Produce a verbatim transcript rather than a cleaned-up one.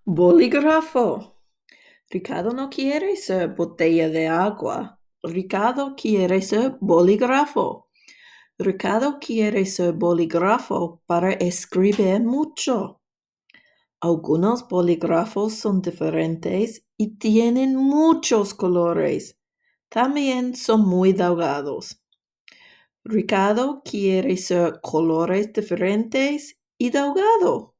Bolígrafo. Ricardo no quiere ser botella de agua. Ricardo quiere ser bolígrafo. Ricardo quiere ser bolígrafo para escribir mucho. Algunos bolígrafos son diferentes y tienen muchos colores. También son muy delgados. Ricardo quiere ser colores diferentes y delgado.